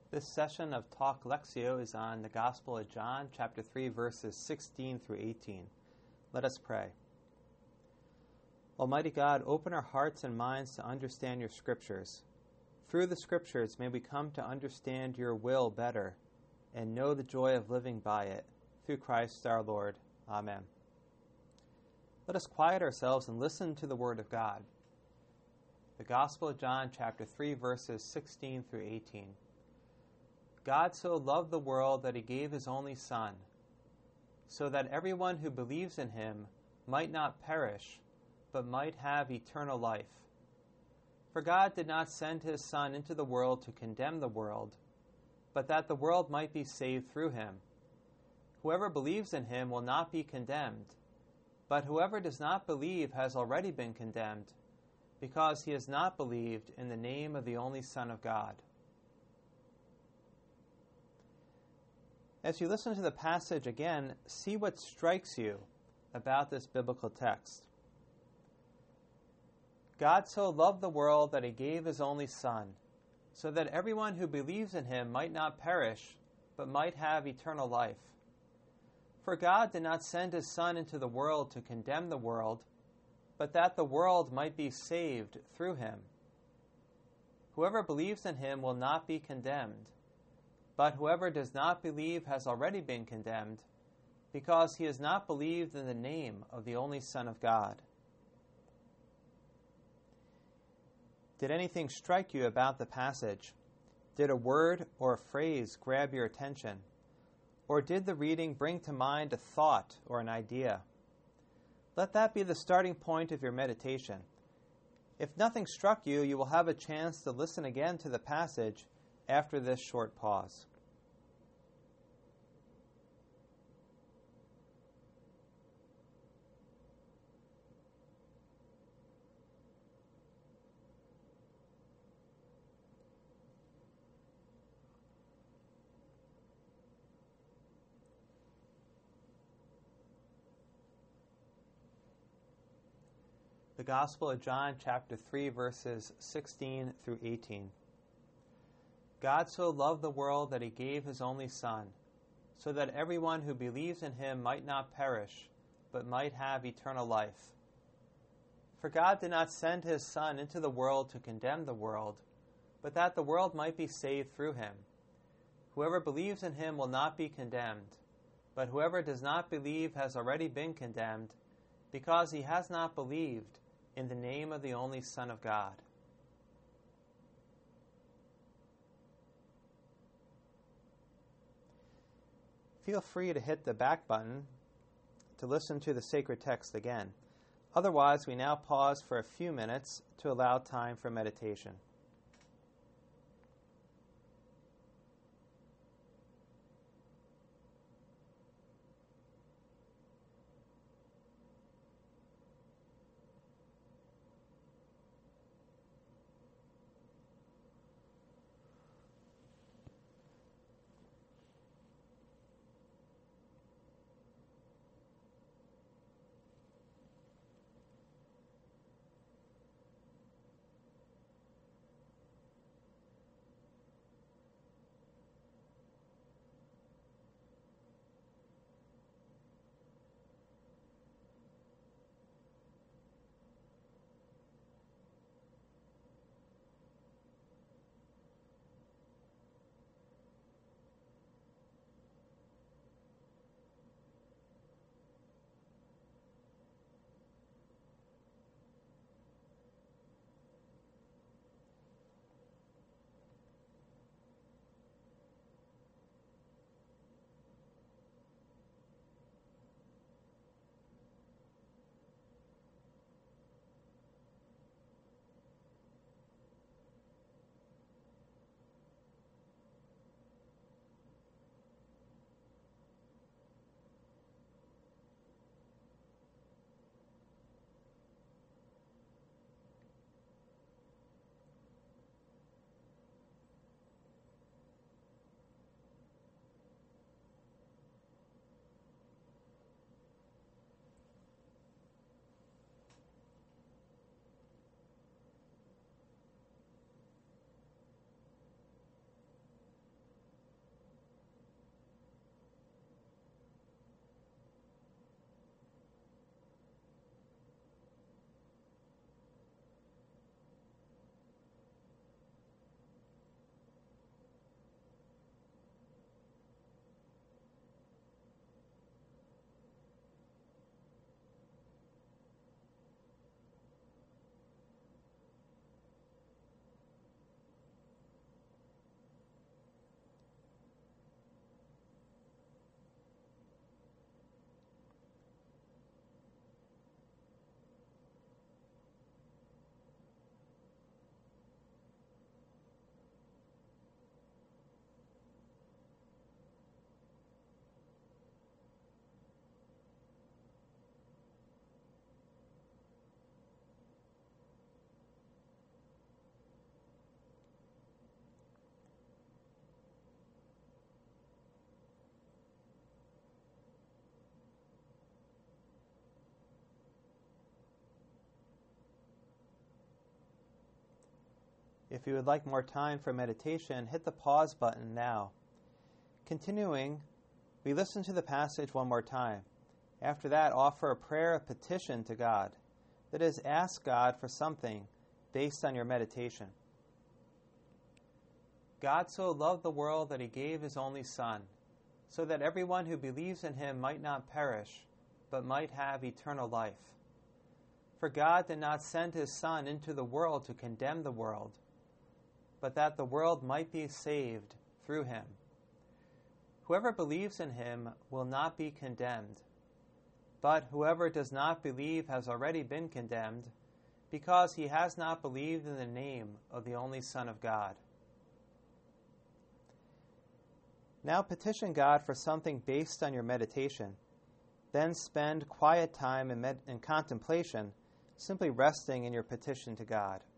This session of Talk Lectio is on the Gospel of John, chapter 3, verses 16 through 18. Let us pray. Almighty God, open our hearts and minds to understand your Scriptures. Through the Scriptures, may we come to understand your will better and know the joy of living by it. Through Christ our Lord. Amen. Let us quiet ourselves and listen to the Word of God. The Gospel of John, chapter 3, verses 16 through 18. God so loved the world that he gave his only Son, so that everyone who believes in him might not perish, but might have eternal life. For God did not send his Son into the world to condemn the world, but that the world might be saved through him. Whoever believes in him will not be condemned, but whoever does not believe has already been condemned, because he has not believed in the name of the only Son of God. As you listen to the passage again, see what strikes you about this biblical text. God so loved the world that he gave his only Son, so that everyone who believes in him might not perish, but might have eternal life. For God did not send his Son into the world to condemn the world, but that the world might be saved through him. Whoever believes in him will not be condemned, but whoever does not believe has already been condemned, because he has not believed in the name of the only Son of God. Did anything strike you about the passage? Did a word or a phrase grab your attention? Or did the reading bring to mind a thought or an idea? Let that be the starting point of your meditation. If nothing struck you, you will have a chance to listen again to the passage after this short pause. The Gospel of John, chapter 3, verses 16 through 18. God so loved the world that he gave his only Son, so that everyone who believes in him might not perish, but might have eternal life. For God did not send his Son into the world to condemn the world, but that the world might be saved through him. Whoever believes in him will not be condemned, but whoever does not believe has already been condemned, because he has not believed in the name of the only Son of God. Feel free to hit the back button to listen to the sacred text again. Otherwise, we now pause for a few minutes to allow time for meditation. If you would like more time for meditation, hit the pause button now. Continuing, we listen to the passage one more time. After that, offer a prayer of petition to God. That is, ask God for something based on your meditation. God so loved the world that he gave his only Son, so that everyone who believes in him might not perish, but might have eternal life. For God did not send his Son into the world to condemn the world, but that the world might be saved through him. Whoever believes in him will not be condemned, but whoever does not believe has already been condemned, because he has not believed in the name of the only Son of God. Now petition God for something based on your meditation. Then spend quiet time in contemplation, simply resting in your petition to God.